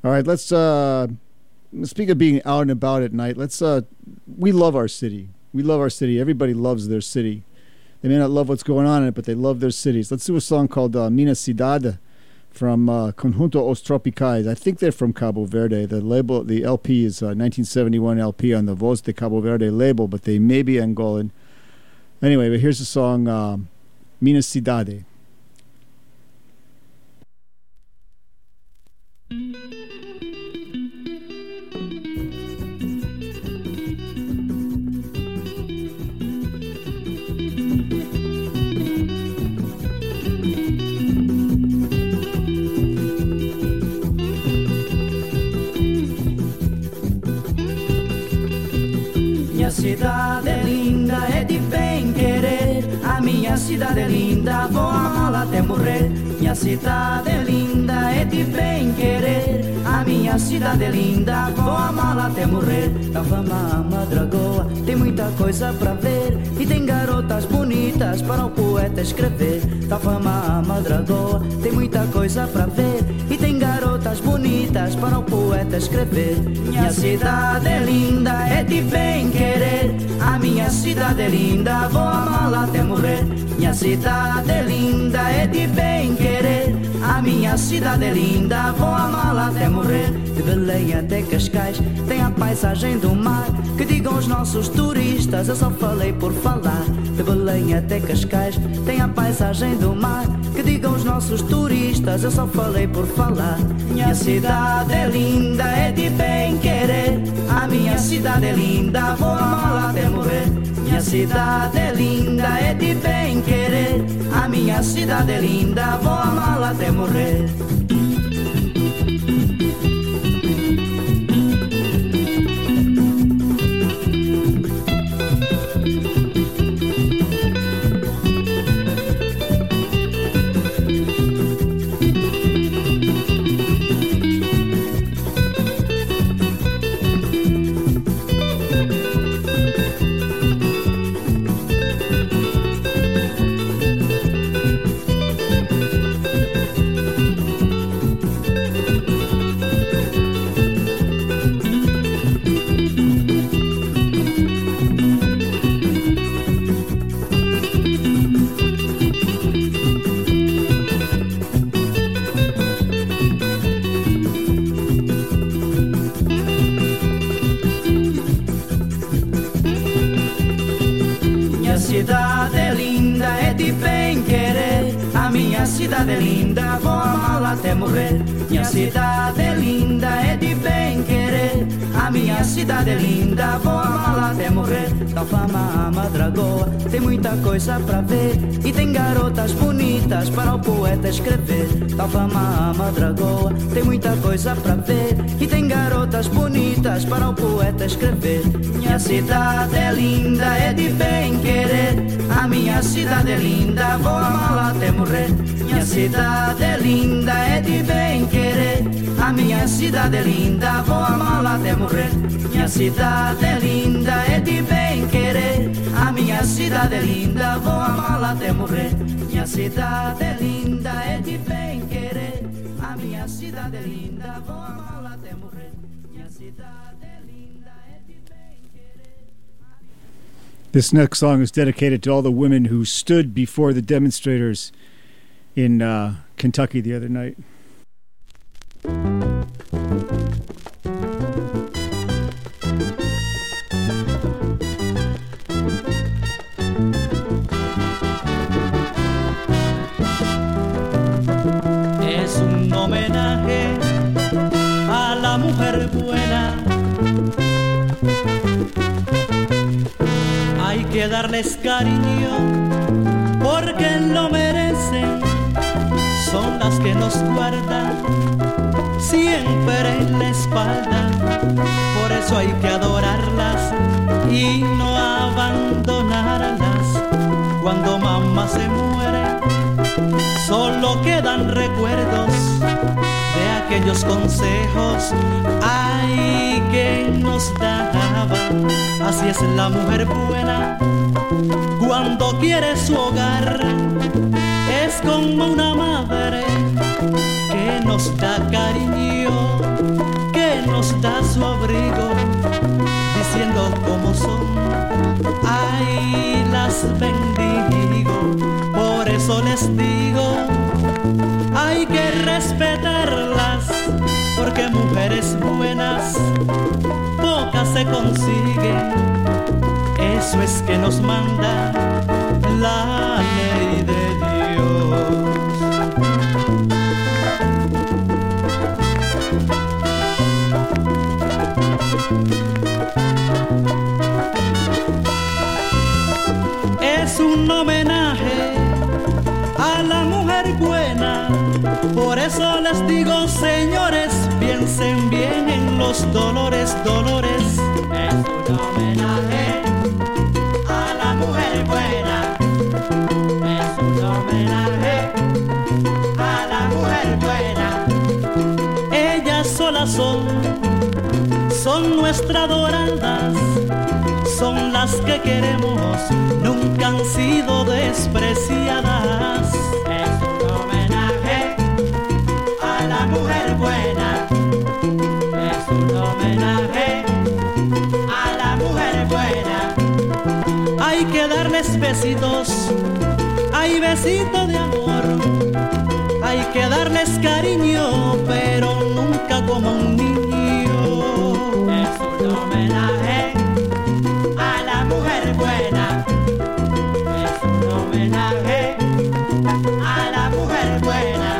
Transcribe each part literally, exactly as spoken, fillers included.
All right, let's uh, speak of being out and about at night. Let's. Uh, we love our city. We love our city. Everybody loves their city. They may not love what's going on in it, but they love their cities. Let's do a song called uh, Minha Cidade from uh, Conjunto Os Tropicais. I think they're from Cabo Verde. The label, the L P is a nineteen seventy-one L P on the Voz de Cabo Verde label, but they may be Angolan. Anyway, but here's the song um, Minha Cidade. Minha cidade é linda, é de bem querer. A minha cidade é linda, vou amá-la até morrer. Minha cidade é linda, é de bem querer. A minha cidade é linda, vou amá-la até morrer. Da fama a Madragoa tem muita coisa pra ver, e tem garotas bonitas para o poeta escrever. Da fama a Madragoa tem muita coisa pra ver, e tem garotas bonitas para o poeta escrever. Minha cidade é linda, é de bem querer. A minha cidade é linda, vou amá-la até morrer. Minha cidade é linda, é de bem querer. A minha cidade é linda, vou amá-la até morrer. De Belém até Cascais tem a paisagem do mar, que digam os nossos turistas, eu só falei por falar. De Belém até Cascais tem a paisagem do mar, que digam os nossos turistas, eu só falei por falar. Minha cidade é linda, é de bem querer. A minha cidade é linda, vou amá-la até morrer. Minha cidade é linda, é de bem querer. A minha cidade é linda, vou amá-la até morrer. Cidade é linda, vou amá-la até morrer. Minha cidade é linda, é de bem querer. A minha cidade é linda, vou amá-la até morrer. Da fama a Madragoa tem muita coisa pra ver, e tem garotas bonitas para o poeta escrever. Da fama a Madragoa tem muita coisa pra ver, e tem garotas bonitas para o poeta escrever. Minha cidade é linda, é de bem querer. A minha cidade é linda, vou amá-la até morrer. Minha cidade é linda, é de bem querer. A minha cidade é linda, vou amá-la até morrer. Minha cidade é linda, é de bem querer. A minha cidade é linda, vou amá-la até morrer. Minha cidade é linda, é de bem querer. A minha cidade é linda, vou amá-la até morrer. Minha cidade é linda, é de bem querer. This next song is dedicated to all the women who stood before the demonstrators in uh, Kentucky the other night. Es un homenaje a la mujer buena. Hay que darles cariño porque lo merecen. Son las que nos guardan siempre en la espalda. Por eso hay que adorarlas y no abandonarlas. Cuando mamá se muere, solo quedan recuerdos de aquellos consejos, ay, que nos daban. Así es la mujer buena cuando quiere su hogar. Es como una madre que nos da cariño nos da su abrigo, diciendo cómo son. Ay, las bendigo, por eso les digo, hay que respetarlas, porque mujeres buenas pocas se consiguen. Eso es que nos manda la ley de Dios. Es un homenaje a la mujer buena, por eso les digo, señores, piensen bien en los dolores, dolores. Es un homenaje a la mujer buena, es un homenaje a la mujer buena. Ellas solas son, son nuestras doradas, son las que queremos, nunca han sido despreciadas. Es un homenaje a la mujer buena, es un homenaje a la mujer buena. Hay que darles besitos, hay besitos de amor, hay que darles cariño, pero nunca como un niño. Es un homenaje a la mujer buena, es un homenaje a la mujer buena.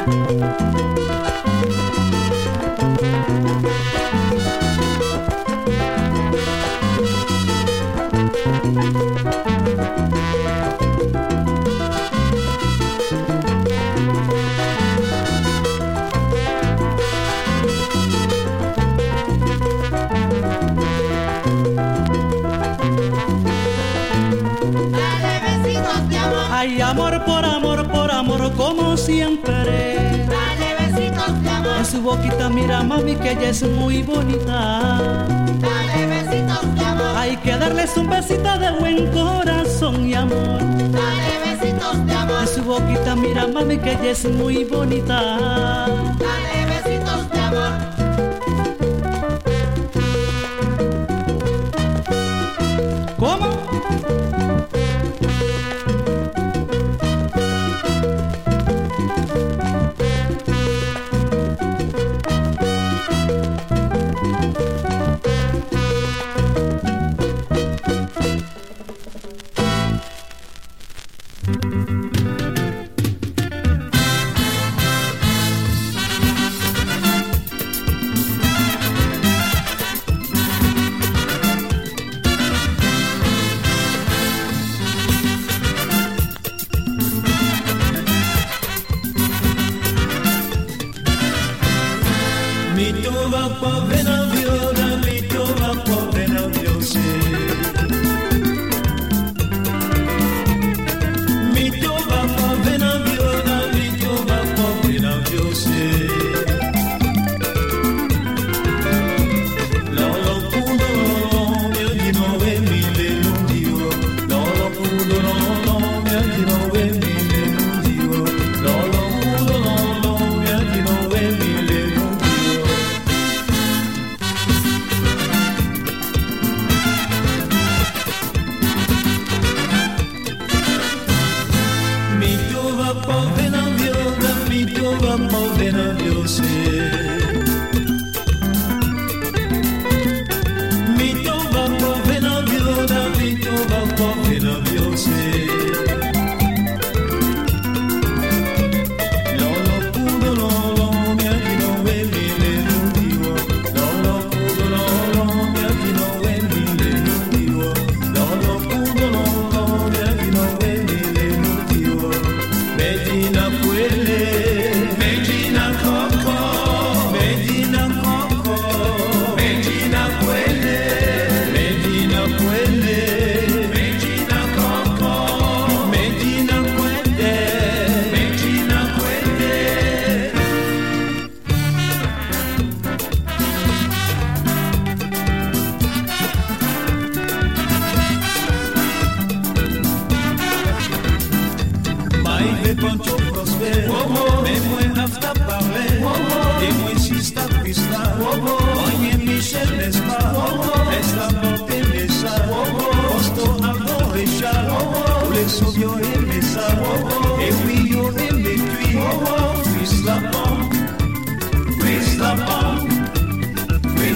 Hay amor por amor, por amor, como siempre. Dale besitos de amor. En su boquita mira mami que ella es muy bonita. Dale besitos de amor. Hay que darles un besito de buen corazón y amor. Dale besitos de amor. En su boquita mira mami que ella es muy bonita. Dale besitos de amor. ¿Cómo? Mais moi, after parler, et moi, si c'est ta piste,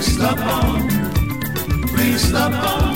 Reach the bone, reach the bone.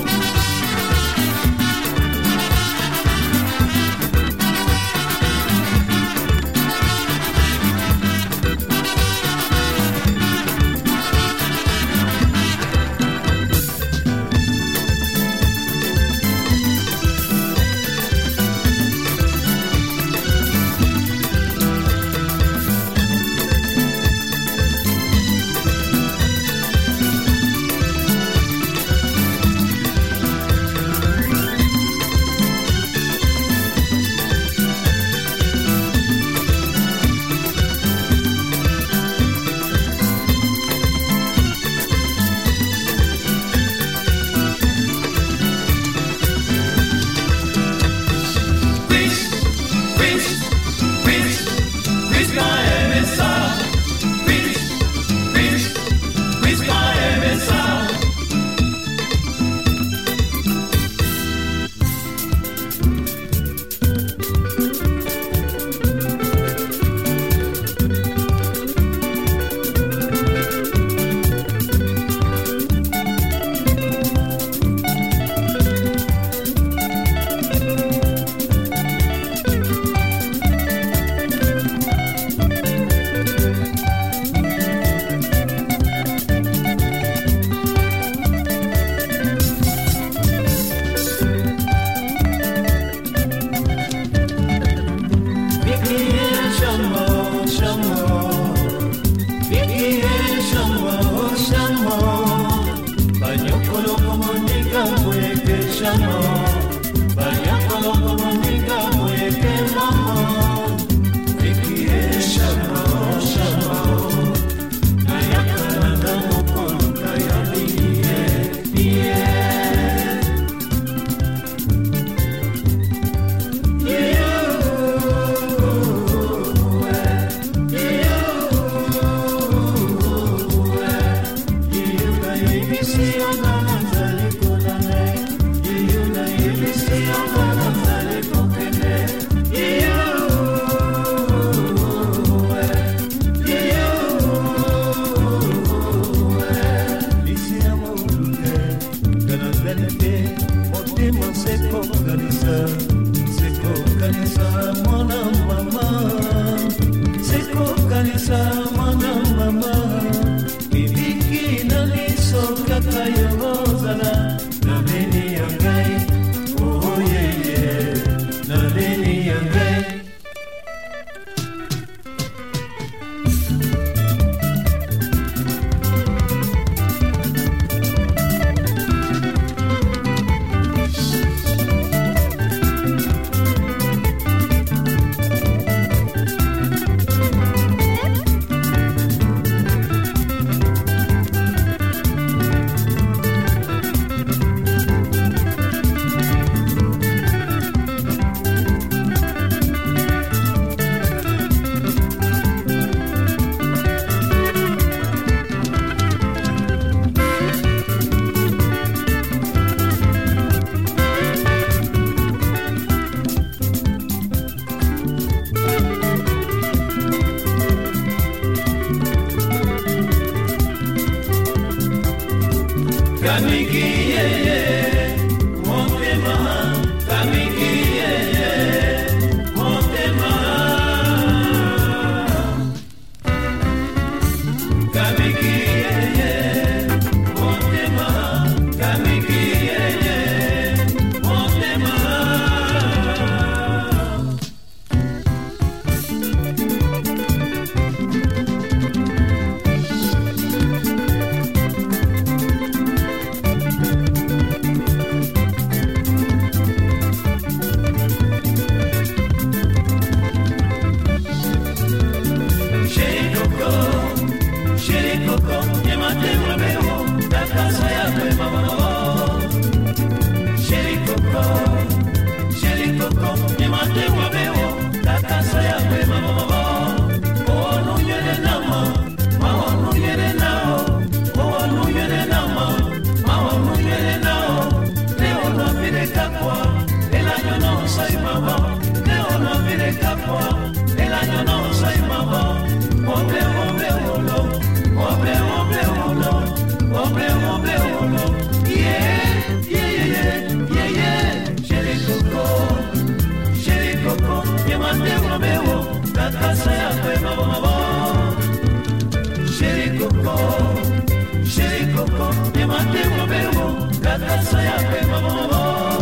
Matemo bebo, katasa ya bebo bobo.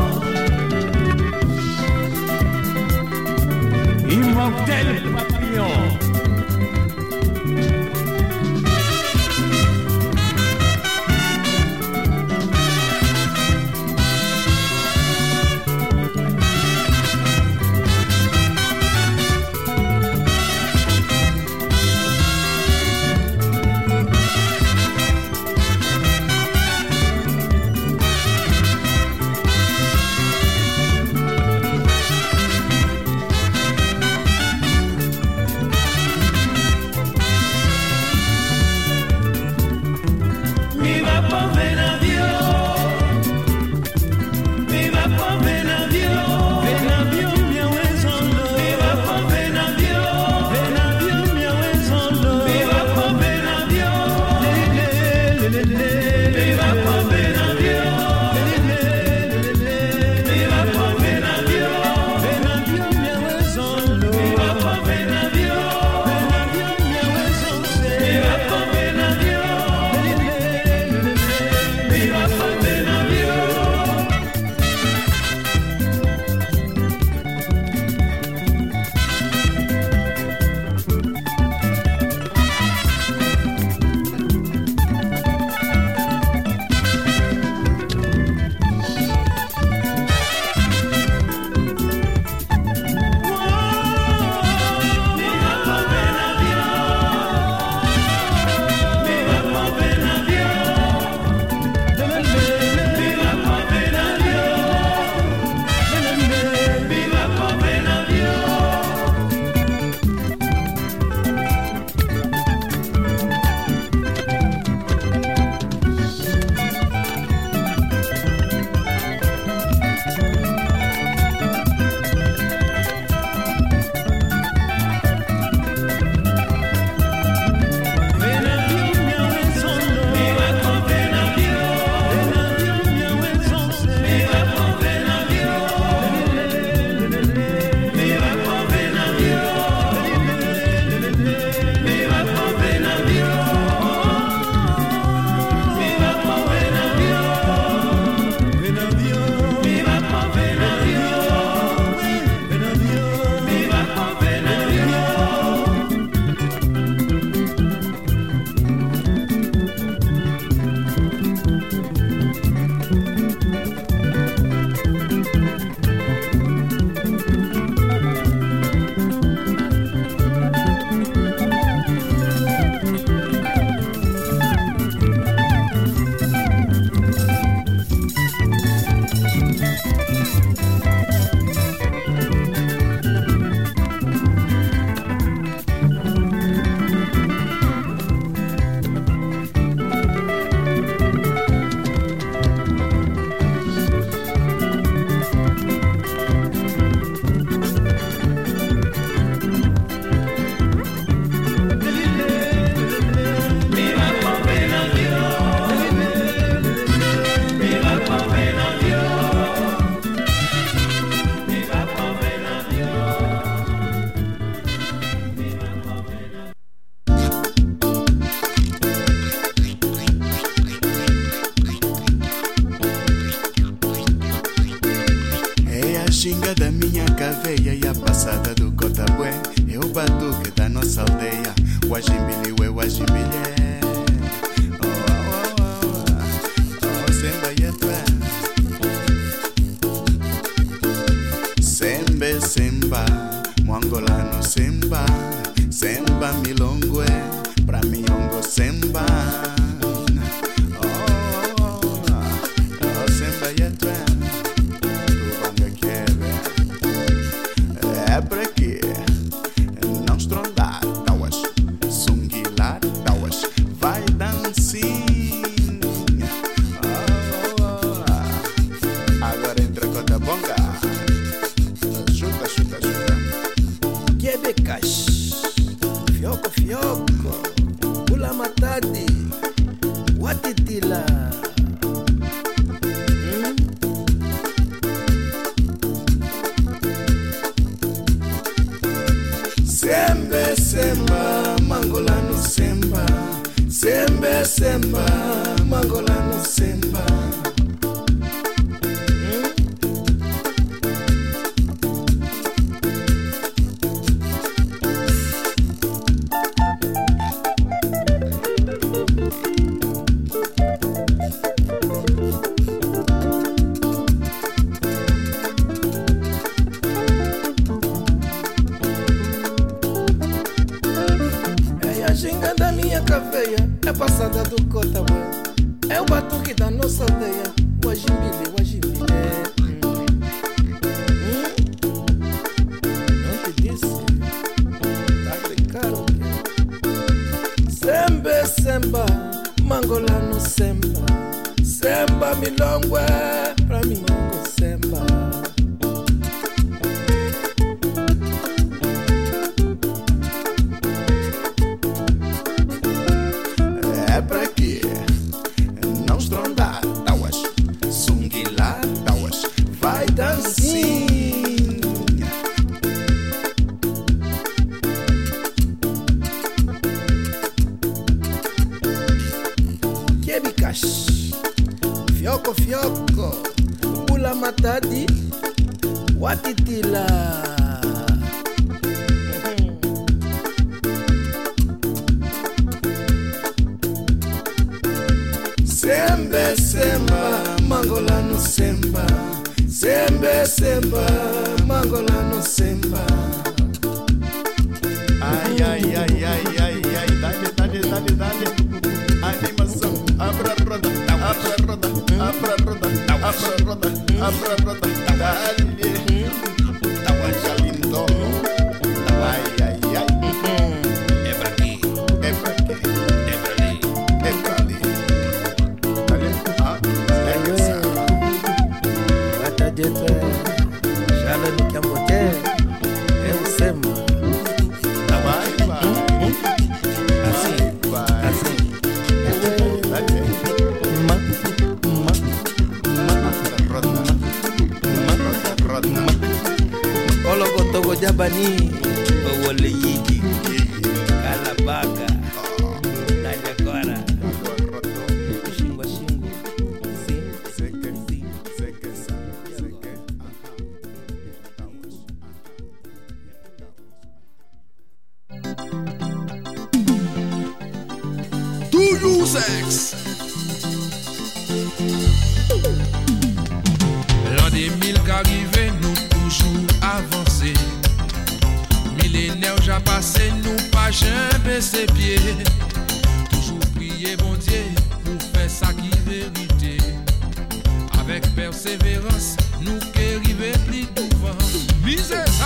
Immortel papillon. Xinga da minha caveia e a passada do Cotabué. É o batuque da nossa aldeia. Guajimbili, ué, guajimbili. Oh, oh, oh, oh, oh, semba e atrás. Sembe, semba, Mwangolano semba. Semba milongwe, pra miongo semba. Oh, oh, oh, oh, semba e atrás. É pra quê? Não estrondar, tauas, sunguilar, tauas, vai dancinha. Oh, oh, oh. Agora entra com a bonga. Chuta, chuta, chuta. Quebecas, fioco, fioco, pula matadi, watitila. Sembe, semba, Mangolano semba. Sembe, semba, Mangolano semba. Eu batuque da nossa aldeia, Wajimbile, Wajimbile. Hum? Não te disse? Tá de caro. Sembe, semba, mangolano semba. Semba milongwe, pra mim mango semba. É pra quê? Não estrondar, tauas. Sunguilá, tauas. Vai dancinha. Quebicas, fioco, fioco. Pula matadi, watitila. Sembe, semba, mangolano semba. Sembe, semba, mangolano semba. Ai, ai, ai, ai, ai, ai. Dale, dale, dale, dale. Animação, abra a roda, abra a roda, abra a roda, abra a roda, abra a roda. Dale. Tawaja lindo. Ai, ai, ai. É pra aqui, É pra quê? é pra ali. É pra ali. Dale. Ah, é que essa. Gata de pé, jala no cambote, eu sema. Vai, vai. Assim, Vai. assim. Dale. Ma, ma, ma, Roda, roda, roda. Olo gotogo jabani, owole yidi, calabaga, dale agora, xingo, xingo, sim, sim, sim. Do you sex? L'an des mille qu'arrivé, nous toujours avancé. Millénaire j'ai passé, nous pas jamais baissé pied. Toujours prier bon Dieu pour faire ça qui vérité. Avec persévérance, nous qui arriver plus devant. Misez ça.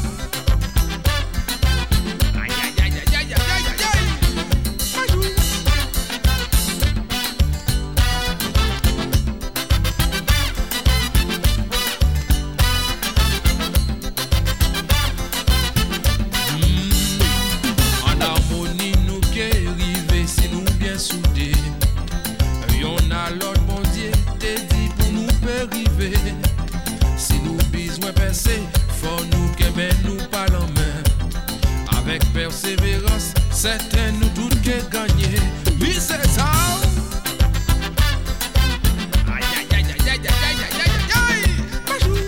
Aïe aïe aïe aïe aïe aïe aïe aïe. En harmonie, nous qui arrivés, si nous bien soudés. Y'en a l'autre, mon Dieu, t'es dit pour nous périver. Si nous besoin percer, faut nous qu'aimer nous pas la main. Avec persévérance, certains nous toutes qui gagner. Oui, c'est ça. Aïe, aïe, aïe, aïe, aïe, aïe, aïe, aïe, aïe, aïe. Bonjour.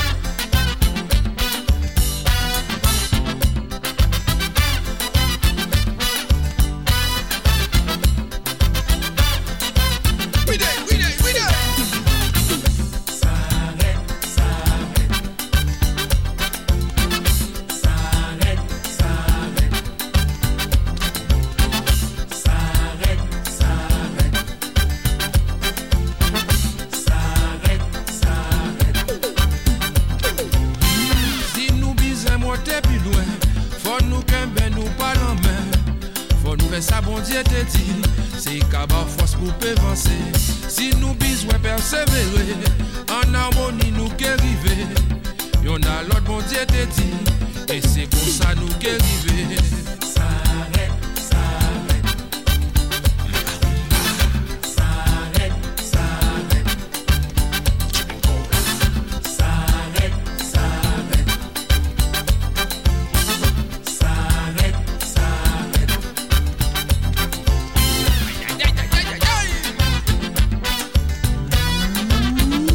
We dey, we dey, we dey. S'arrête, s'arrête. S'arrête, s'arrête. S'arrête, s'arrête. S'arrête, s'arrête. Si nous bisons monter plus loin, faut nous qu'aimer nous pas la main. Faut nous faire ça, bon Dieu te dit. C'est qu'avoir force pour avancer. Si nous besoin persévérer, en harmonie nous qui arriver. Y'en a l'autre, bon Dieu te dit. Et c'est pour ça nous qui arriver. S'arrête, s'arrête. S'arrête, s'arrête. S'arrête, s'arrête. S'arrête, s'arrête. Aïe, aïe, aïe, aïe, aïe, aïe.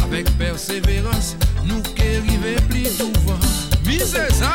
avec persévérance, nous qui arrivons plus souvent. Misez ça!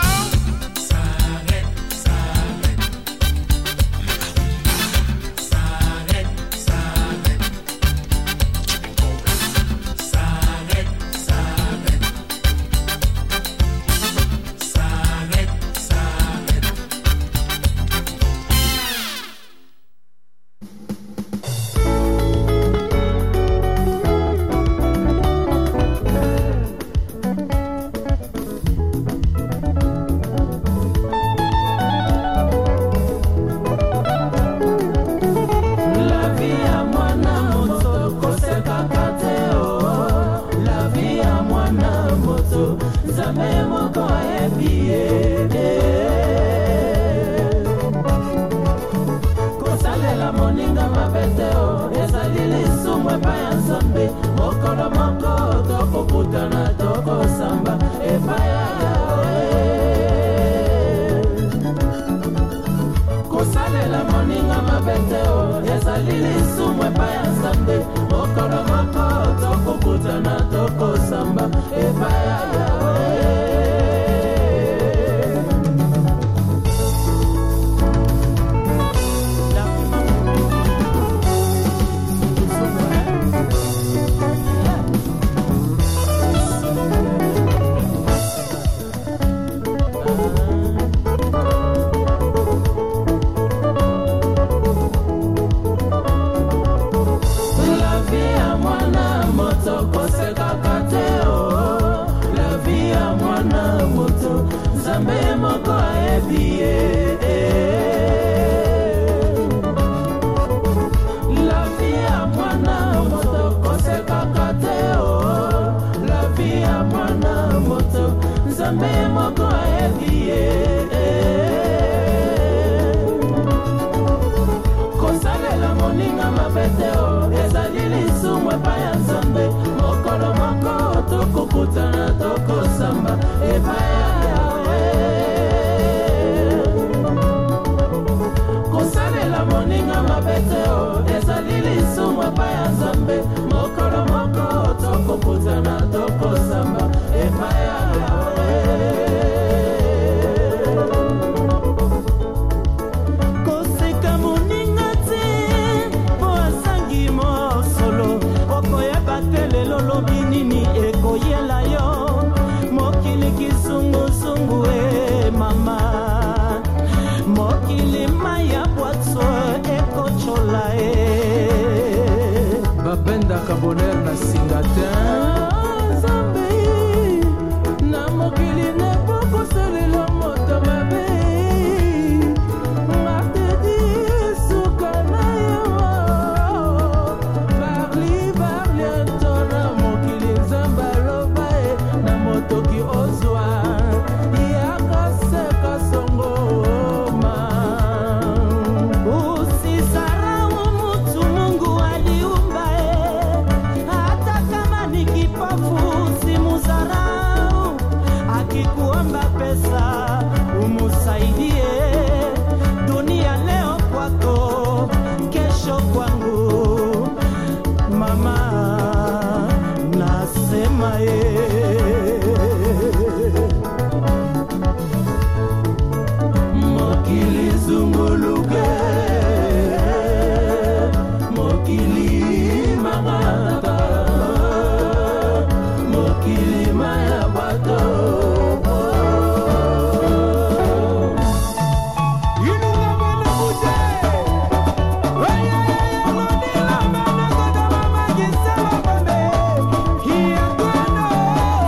Oh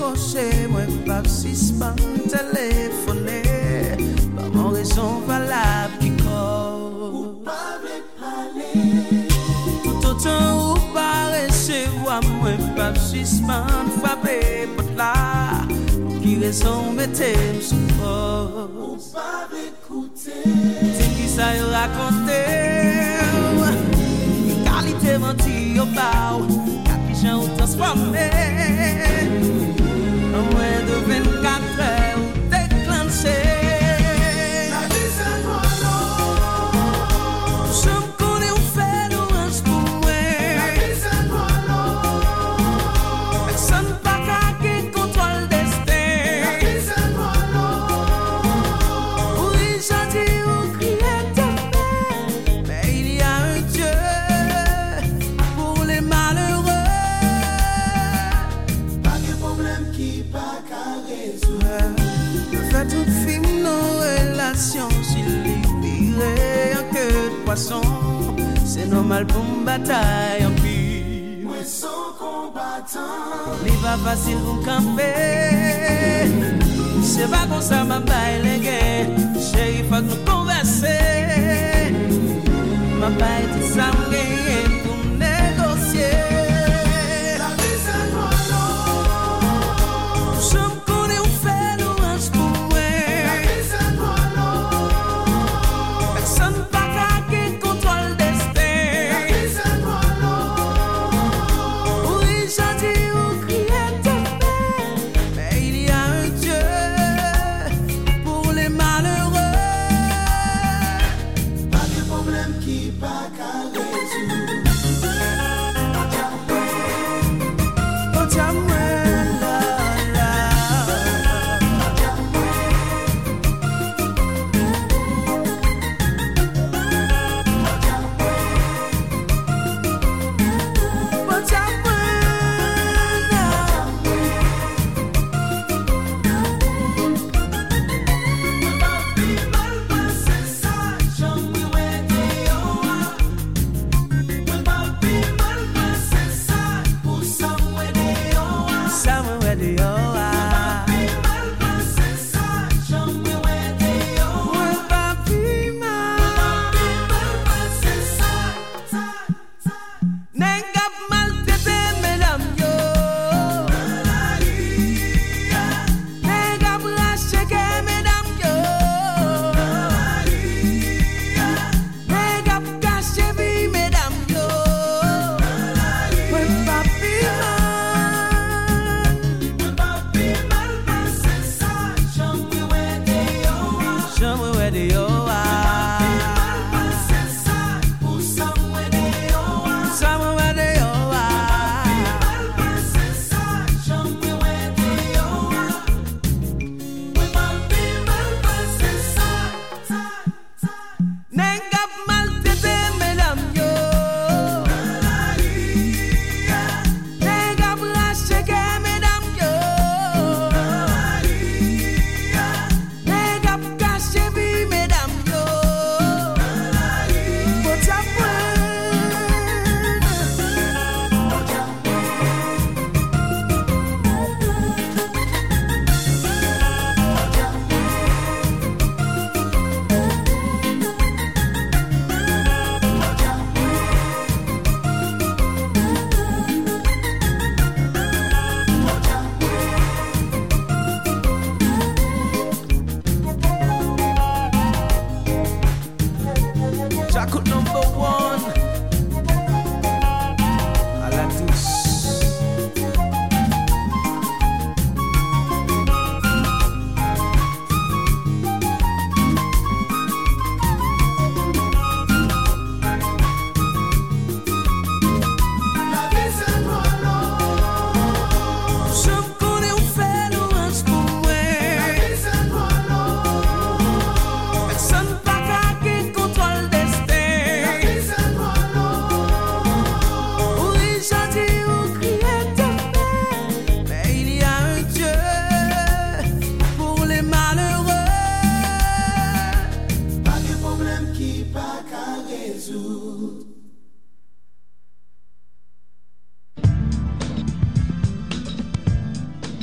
décroché, moi pas suspend téléphoner. Pas mon raison valable qui colle. Ou pas parler. Tout autant ou pas recevoir, moi pas suspend frappé pour là. Qui raison mettez sous pause. Ou pas écouter. C'est qui ça y raconter. Qualité menti au bas. Ou transformé en moins de vingt-quatre heures ou déclenché. La vie c'est toi l'eau. Je me connais ou fait l'orange pour moi. La vie c'est toi l'eau. Personne pas qui contrôle le destin. La vie c'est toi l'eau. Oui j'ai dit ou crier t'aimer, mais il y a un Dieu pour les malheureux. Tout film, nos relations, s'il libéré en queue de poisson, c'est normal pour une bataille en pire. Moi, sans combattant, il va facile pour camper. C'est pas comme ça, ma baille, les gars. Chérie, faut que nous converser. Ma baille, tout ça, me pour négocier.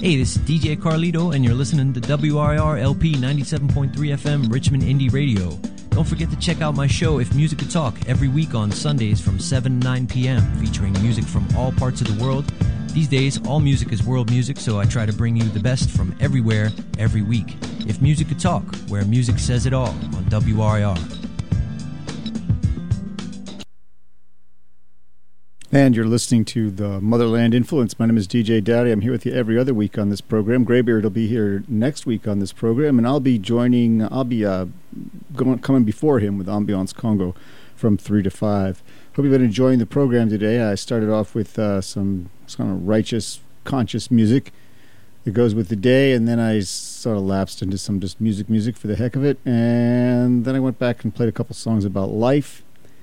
Hey, this is D J Carlito, and you're listening to W R I R L P ninety-seven point three F M Richmond Indie Radio. Don't forget to check out my show, If Music Could Talk, every week on Sundays from seven to nine p.m., featuring music from all parts of the world. These days, all music is world music, so I try to bring you the best from everywhere, every week. If Music Could Talk, where music says it all, on W R I R. And you're listening to the Motherland Influence. My name is D J Daddy. I'm here with you every other week on this program. Graybeard will be here next week on this program, and I'll be joining, I'll be uh, going, coming before him with Ambiance Congo from three to five. Hope you've been enjoying the program today. I started off with uh, some kind of righteous, conscious music that goes with the day, and then I sort of lapsed into some just music, music for the heck of it, and then I went back and played a couple songs about life.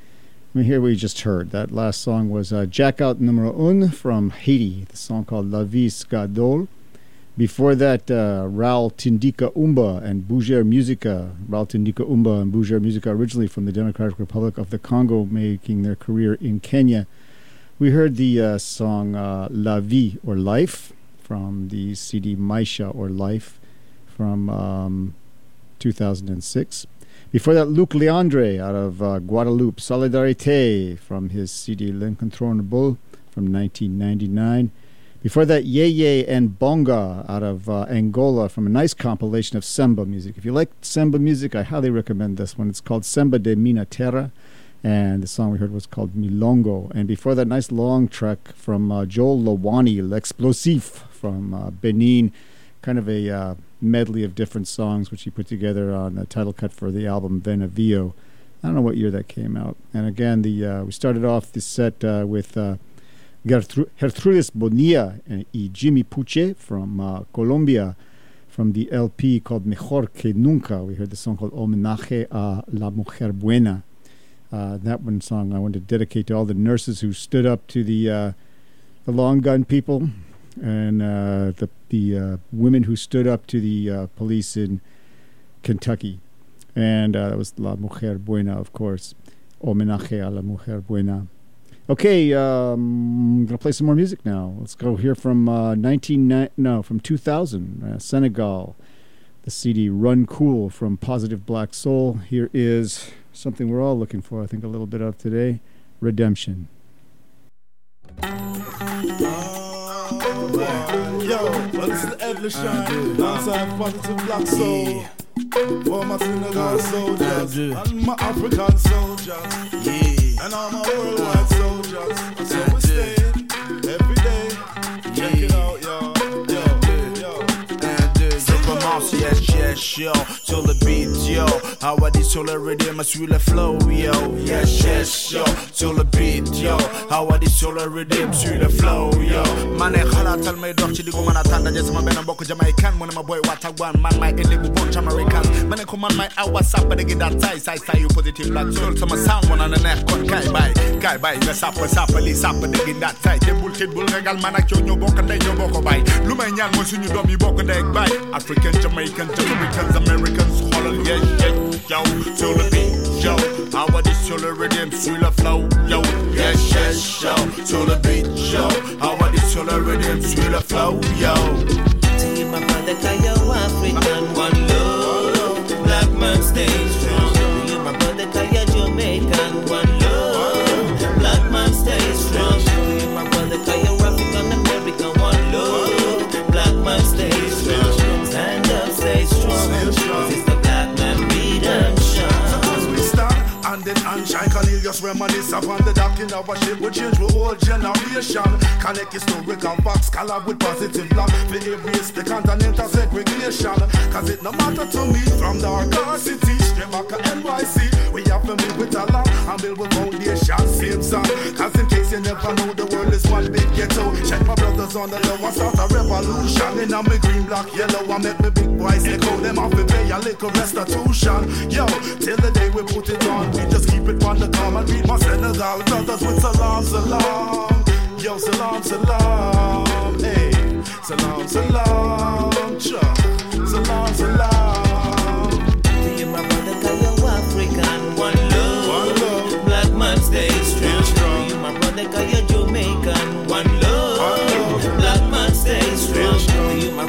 I mean, here we just heard. That last song was uh, Jackout Numero Un from Haiti, the song called La Vie Skadol. Before that, uh, Raul Tindika Umba and Bouger Musica. Raul Tindika Umba and Bouger Musica, originally from the Democratic Republic of the Congo, making their career in Kenya. We heard the uh, song uh, La Vie, or Life, from the C D Maisha, or Life, from um, two thousand six. Before that, Luc Leandre out of uh, Guadeloupe, Solidarité, from his C D L'Incontournable from nineteen ninety-nine. Before that, Yeye and Bonga out of uh, Angola, from a nice compilation of Semba music. If you like Semba music, I highly recommend this one. It's called Semba de Mina Terra, and the song we heard was called Milongo. And before that, nice long track from uh, Joel Lawani, L'Explosif, from uh, Benin, kind of a uh, medley of different songs which he put together on a title cut for the album Venavio. I don't know what year that came out. And again, the uh, we started off this set uh, with uh, Gertru- Gertrudis Bonilla and Jimmy Puche from uh, Colombia, from the L P called Mejor Que Nunca. We heard the song called Homenaje a la Mujer Buena. Uh, that one song I want to dedicate to all the nurses who stood up to the uh, the long gun people, and uh, the the uh, women who stood up to the uh, police in Kentucky. And uh, that was La Mujer Buena, of course. Homenaje a la Mujer Buena. Okay, um, I'm going to play some more music now. Let's go here from uh, nineteen no, from two thousand, uh, Senegal. The C D Run Cool from Positive Black Soul. Here is something we're all looking for, I think, a little bit of today, Redemption. Yo, well, this is the Evolution, alongside Positive Black Soul. For my Senegal soldiers, and my African soldiers, yeah, and all my worldwide soldiers. So we stay every day. Check it out, yo. Yes, yes, yo, sur le beat, yo. How I did sur le rhythm, sur le flow, yo. Yes, yes, yo, sur le beat, yo. How I did sur le rhythm, sur le flow, yo. Man, I call tell me don't you do man atanda just my ben boko Jamaican when my boy Watagwan man my illegal bunch Americans. Man, I come on my hours up, but I get that size, I say you positive black soul. So my sound one on the neck, con guy by, guy by, the sapper, sapper, the sapper, they get that tight. The bullshit bull regal man, I kill your book and then your boko by. Lumanian, once you do me book and egg by. African, Jamaican, Jamaicans, Americans, Holland, yes, yes, yo, to the beat, yo. How are this to the rhythm, to the flow, yo, yes, yes, yo, to the beat, yo. How are this to the rhythm, to the flow, yo. See my brother, cause you're African, one love, black man stay strong. See my brother, cause you're Jamaican, one love, black man stay strong. See my brother, cause you're African American, one love, black man stay strong. Stand up, stay strong. It's the black man redemption. Suppose we stand and then unshine. Cornelius reminisce upon the doctrine of a ship will change the whole generation. Connect historical facts, collab with positive love. For erase the continental segregation. Cause it no matter to me from dark or city, Jamaica, N Y C. We have to move with Allah and build with foundation. Same song. Cause in case you never know, the world is one big ghetto. Check my brothers on the low and start a revolution. And I'm a green, black, yellow. I make me big boys echo. Them off to pay a little restitution. Yo, till the day we put it on, we just keep it on the calm and beat my Senegal brothers with salam, salam. Yo, salam, salam. Hey, salam, salam. Cha, salam, salam. To you, my brother, cause you're African, one love. One love. Black man stay strong. strong. To you, my brother, cause you're Jamaican, one love. One love. Black man stay strong. To you, my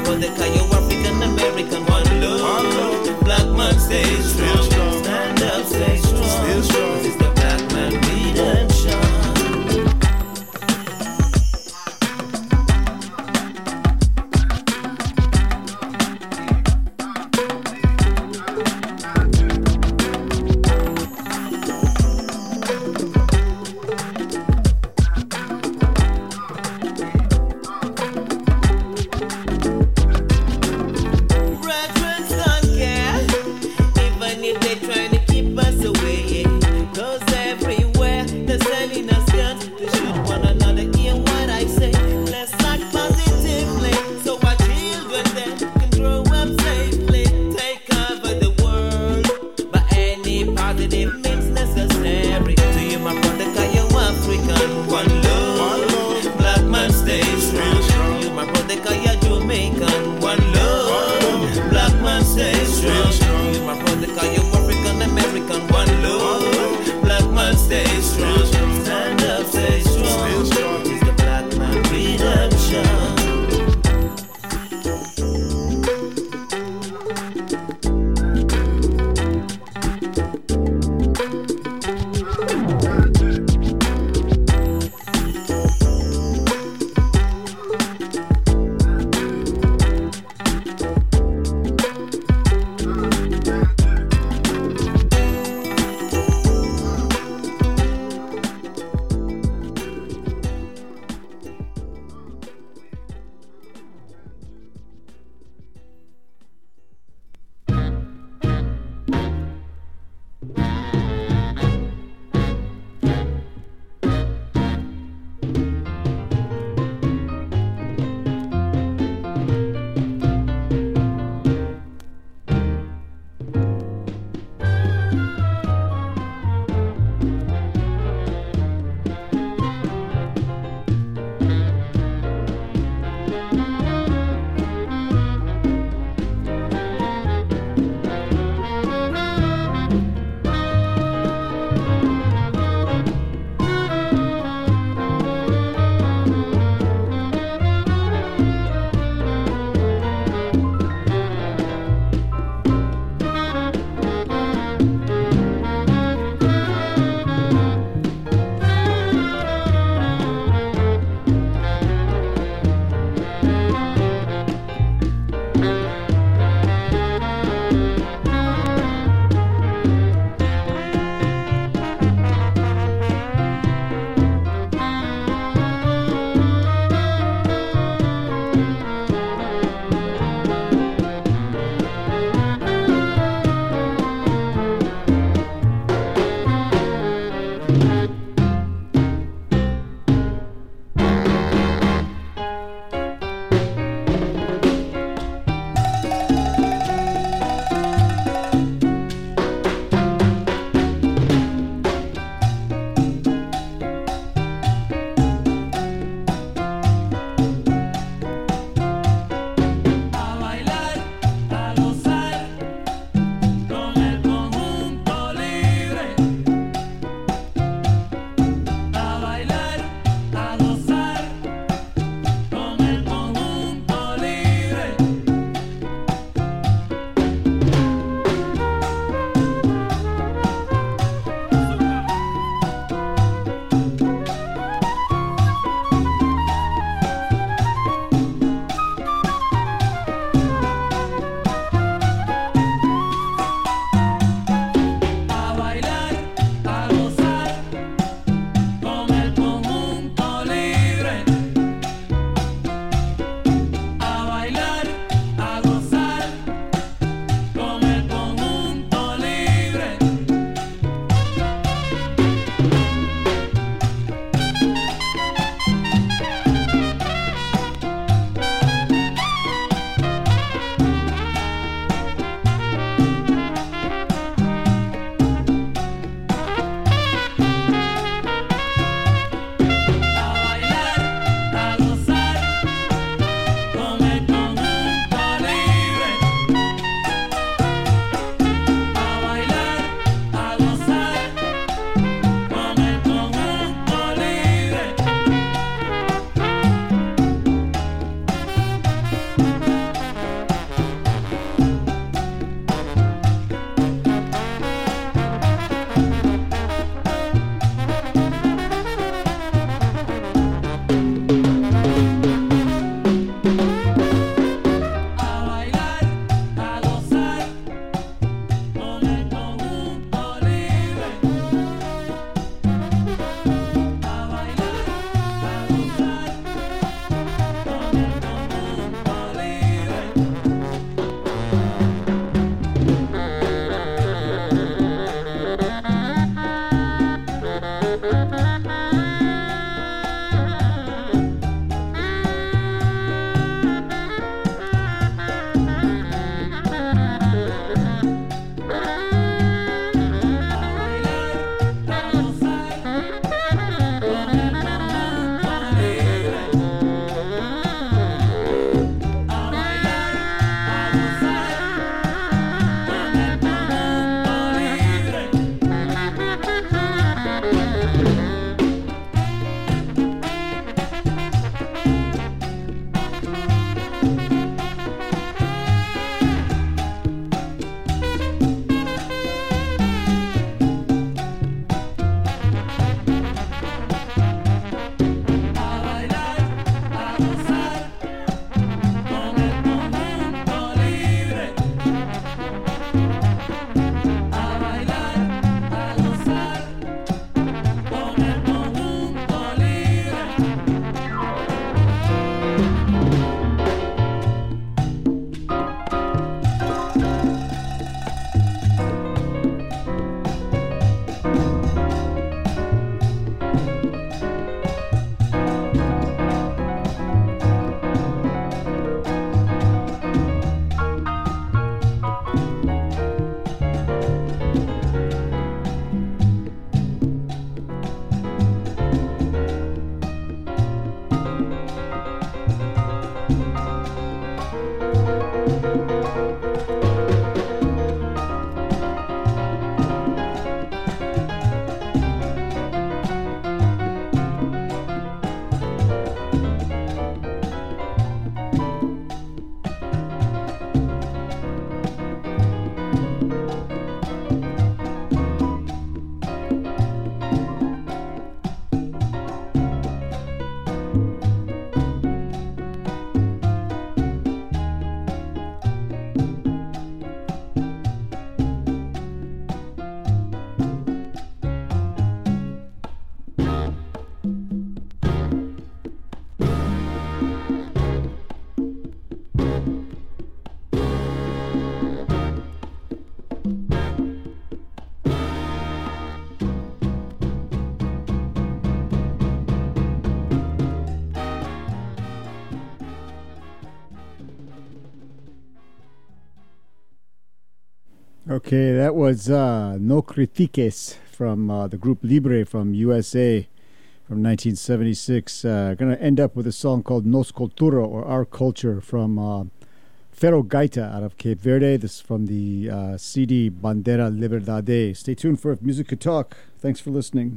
Okay, that was uh, No Critiques from uh, the group Libre from U S A from nineteen seventy-six. Uh, going to end up with a song called Nos Cultura, or Our Culture, from uh, Ferro Gaita out of Cape Verde. This is from the uh, C D Bandera Liberdade. Stay tuned for If Music Could Talk. Thanks for listening.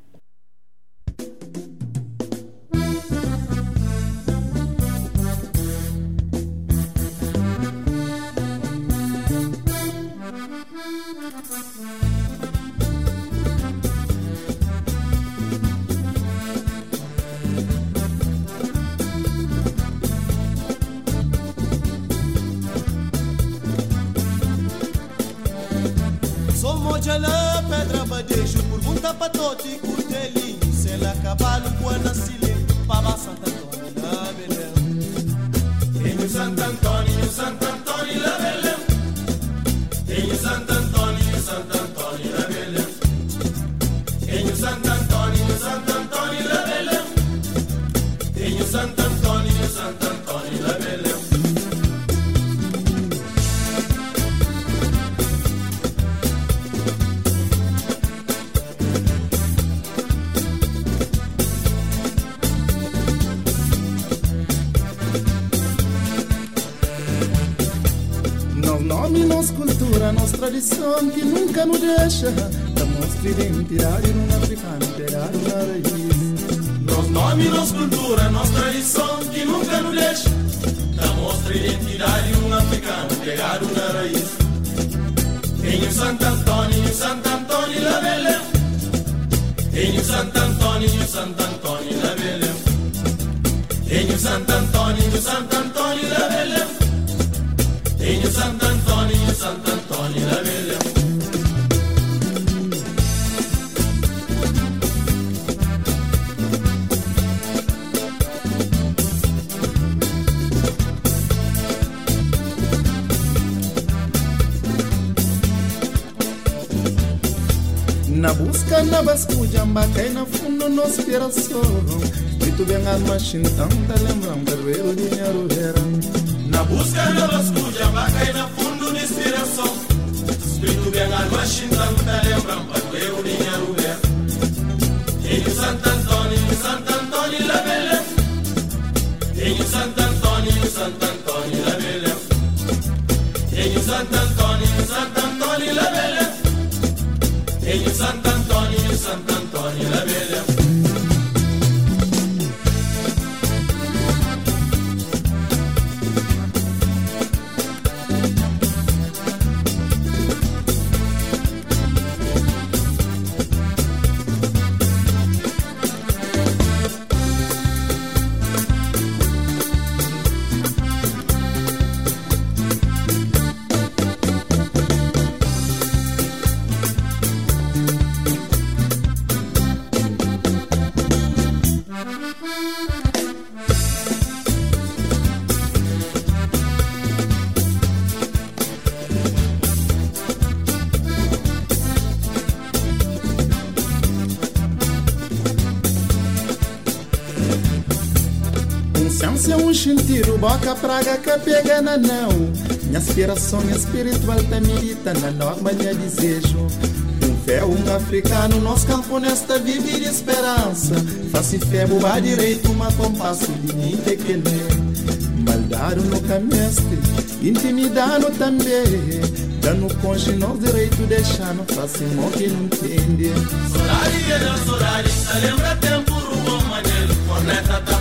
La pedra badejo, pergunta para toti curtelinho, se ela cavalo buena sile, para Santo Antônio la Belém. Em Santo Antônio, Santo Antônio la Belém. Em Santo Antônio, Santo Antônio la Belém. Em Santo Antônio, Santo Antônio la Belém. Em Santo Antônio, Santo Antônio la Belém. Nome, nossa cultura, nossa tradição que nunca nos deixa da nossa identidade num africano pegado na raiz. Nosso nome, nossa cultura, nossa tradição que nunca nos deixa da nossa identidade num africano pegado na raiz. Em Santo Antônio, Santo Antônio la Belém. Em Santo Antônio, Santo Antônio la Belém. Em Santo Antônio, Santo Antônio la Belém. Em Santo Antônio, Santo Antônio la Belém. Na busca, na vasculha, cai na fundo, na inspiração. E tu vem a machina, tanta lembrança, o dinheiro era. Na busca da vasculha, vai na fundo de inspiração. Espírito bem a machina, tanta lembrança, o dinheiro é. Em Santo Antônio, Santo Antônio la Belém. Em Santo Antônio, Santo Antônio la Belém. Em Santo Antônio, Santo Antônio la Belém. Em Santo Antônio, Santo Antônio la Belém. Ciência é um tiro, boca praga que pega na não. Minha aspiração espiritual tá milita na norma, minha desejo. Um fé, um africano, nosso camponês tá vive de esperança. Faça fé, boba direito, uma compasso, limite que lê. Maldado no camestre, intimidado também. Dando conche, nosso direito deixando, faça mal que não entende. Solari, solari, lembra tempo, rumo, maneiro, corneta, tá.